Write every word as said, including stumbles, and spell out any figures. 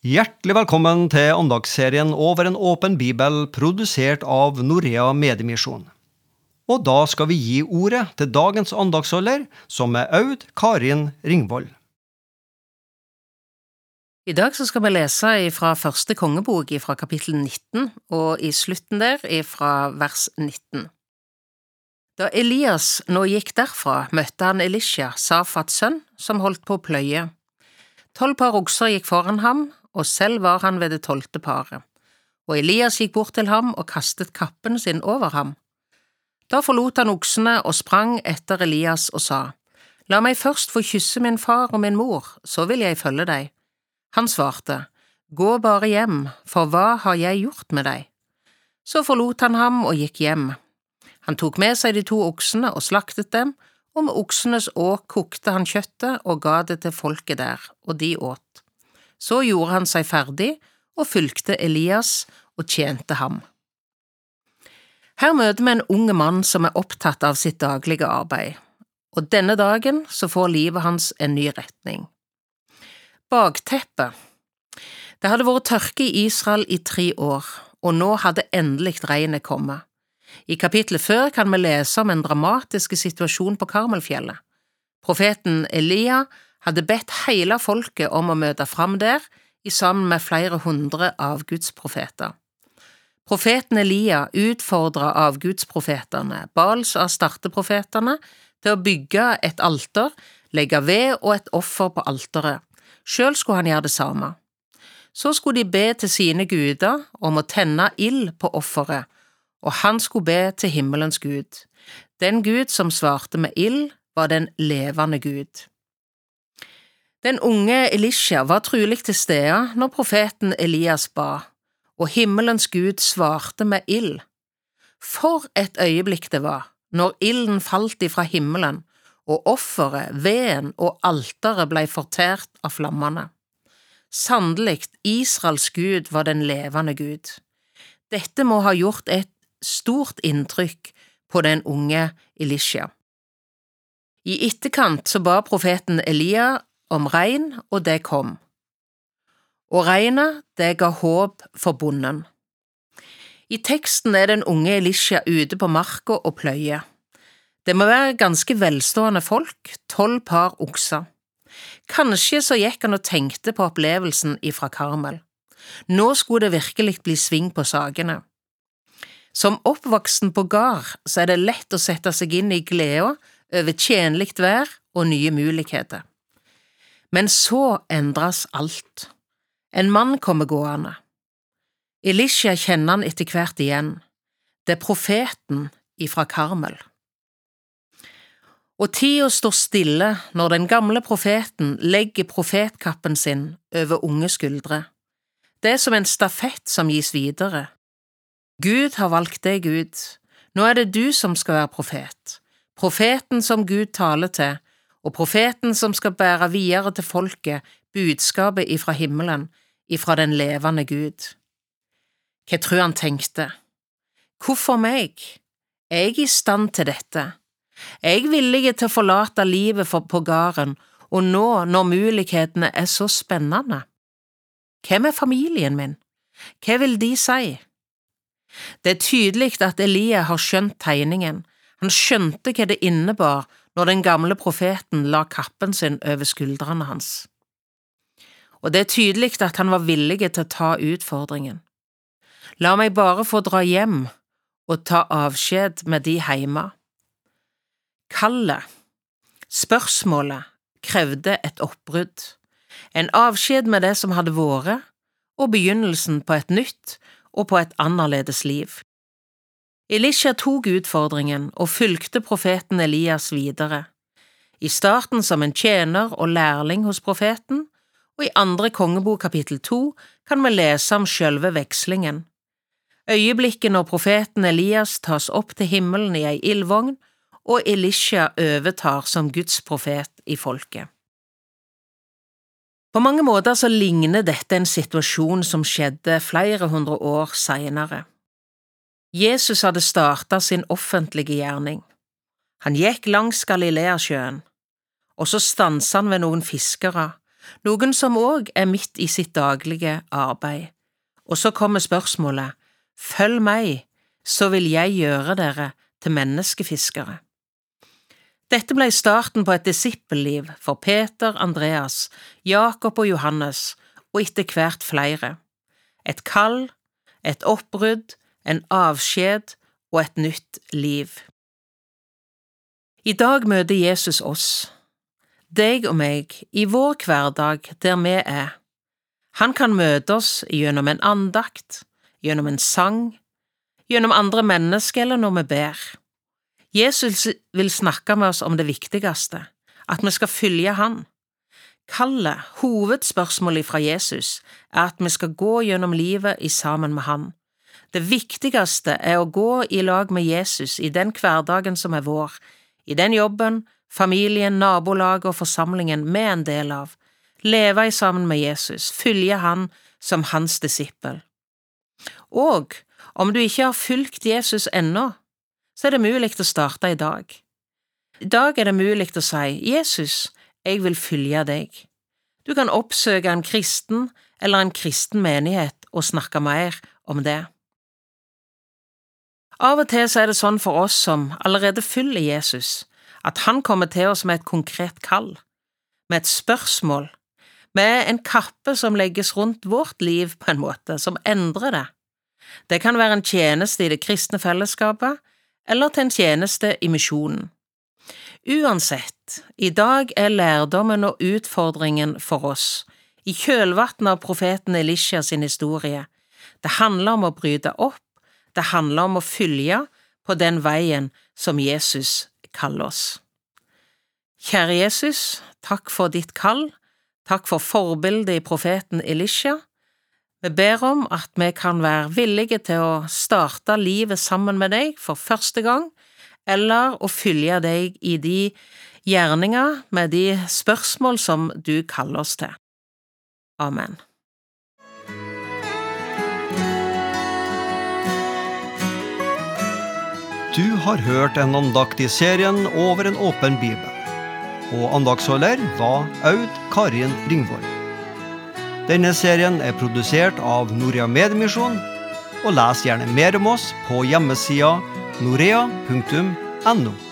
Hjertelig velkommen til andagsserien Over en åpen bibel, produsert av Norea Mediemisjon. Og da skal vi gi ordet til dagens andagsholder, som er Aud Karin Ringvold. I dag så skal vi lese fra første kongebok fra kapittel nitten, og i slutten der fra vers nitten. Da Elias nå gikk derfra, møtte han Elisha, Safats sønn, som holdt på å pløye. Tolv par okser gikk foran ham, og selv var han ved det tolvte paret. Og Elias gikk bort til ham og kastet kappen sin over ham. Da forlot han oksene og sprang etter Elias og sa, «La meg først få kysse min far og min mor, så vil jeg følge deg.» Han svarte, «Gå bare hjem, for hva har jeg gjort med deg?» Så forlot han ham og gikk hjem. Han tok med seg de to oksene og slaktet dem, og med oksenes åk kokte han kjøttet og ga det til folket der, og de åt. Så gjorde han seg ferdig og fulgte Elias og tjente ham. Her møter vi en unge mann som er opptatt av sitt daglige arbeid, og denne dagen så får livet hans en ny retning. Bakteppet. Det hadde vært tørke i Israel i tre år, og nå hadde endelig regnet kommet. I kapitlet før kan vi lese om en dramatisk situasjon på Karmelfjellet. Profeten Elia hadde bedt hele folket om å møte fram der, i sammen med flere hundre avgudsprofeter. Profeten Elia utfordret avgudsprofeterne, Baals og Astarte-profeterne, til å bygge et alter, legge ved og et offer på alteret. Selv skulle han gjøre det samme. Så skulle de be til sine guder om å tenne ild på offeret, og han skulle be til himmelens Gud. Den Gud som svarte med ild, var den levende Gud. Den unge Elisha var trolig til stede når profeten Elias ba, og himmelens Gud svarte med ild. For et øyeblikk det var, når ilden falt ifra himmelen, og offeret, veden og alteret ble fortært av flammene. Sannelig, Israels Gud var den levende Gud. Dette må ha gjort et stort inntrykk på den unge Elisha. I etterkant så ba profeten Elia om regn, og det kom. Og regnet, det ga håp for bonden. I teksten er den unge Elisha ute på marka og pløyer. Det må være ganske velstående folk, tolv par okser. Kanskje så gikk han og tenkte på opplevelsen ifra Karmel. Nå skulle det virkelig bli sving på sakene. Som oppvoksen på gard, så er det lett å sette seg inn i gleden over tjenligt vær og nye muligheter. Men så endres alt. En mann kommer gående. Elisha kjenner han etter hvert igjen. Det er profeten ifra Karmel. Og tida står stille når den gamle profeten legger profetkappen sin over unge skuldre. Det er som en stafett som gis videre. Gud har valgt deg ut. Nå er det du som skal være profet. Profeten som Gud taler til, og profeten som skal bære videre til folket budskapet ifra himmelen, ifra den levende Gud. Hva tror han tenkte? Hvorfor meg? Er jeg i stand til dette? Er jeg villig til å forlate livet for på gården, og nå når mulighetene er så spennende? Hvem er familien min? Hva vil de si? Det er tydelig at Elia har skjønt tegningen. Han skjønte hva det innebar når den gamle profeten la kappen sin over skuldrene hans. Og det er tydelig at han var villig til å ta utfordringen. La meg bare få dra hjem og ta avskjed med de hjemme. Kallet, spørsmålet, krevde et oppbrudd, en avskjed med det som hadde vært, og begynnelsen på et nytt og på et annerledes liv. Elisha tok utfordringen og fulgte profeten Elias videre, i starten som en tjener og lærling hos profeten, og i andre kongebok kapittel to kan vi lese om selve vekslingen. Øyeblikket når profeten Elias tas opp til himmelen i ei ildvogn, og Elisha overtar som Guds profet i folket. På mange måter så ligner dette en situasjon som skjedde flere hundre år senere. Jesus hadde startet sin offentlige gjerning. Han gikk langs Galileasjøen, og så stanset han ved noen fiskere, noen som også er midt i sitt daglige arbeid. Og så kommer spørsmålet, følg meg, så vil jeg gjøre dere til menneskefiskere. Dette ble starten på et disippelliv for Peter, Andreas, Jakob og Johannes, og etter hvert flere. Et kall, et oppbrudd, en avskjed og et nytt liv. I dag møter Jesus oss, deg og meg, i vår hverdag der vi er. Han kan møte oss gjennom en andakt, gjennom en sang, gjennom andre mennesker eller når vi ber. Jesus vil snakke med oss om det viktigste, at vi skal følge han. Kallet, hovedspørsmålet fra Jesus, er at vi skal gå gjennom livet i sammen med han. Det viktigste er å gå i lag med Jesus i den hverdagen som er vår, i den jobben, familien, nabolaget og forsamlingen vi er en del av. Leve i sammen med Jesus, følge han som hans disippel. Og om du ikke har fulgt Jesus ennå, så er det mulig å starte i dag. I dag er det mulig å si, Jesus, jeg vil følge deg. Du kan oppsøke en kristen eller en kristen menighet og snakke mer om det. Av og til så er det sånn for oss som allerede følger Jesus, at han kommer til oss med et konkret kall, med et spørsmål, med en kappe som legges rundt vårt liv på en måte, som endrer det. Det kan være en tjeneste i det kristne fellesskapet, eller til en tjeneste i misjonen. Uansett, i dag er lærdommen og utfordringen for oss, i kjølvannet av profeten Elisha sin historie. Det handler om å bryte opp, det handler om å følge på den veien som Jesus kaller oss. Kjære Jesus, takk for ditt kall, takk for forbildet i profeten Elisha. Vi ber om at vi kan være villige til å starte livet sammen med deg for første gang, eller å følge deg i de gjerninger med de spørsmål som du kaller oss til. Amen. Du har hørt en andakt i serien Over en åpen bibel, og andaktsholder var Aud Karin Ringvold. Denne serien er produsert av Norea Mediemisjon, og les gjerne mer om oss på hjemmesida norea punktum no.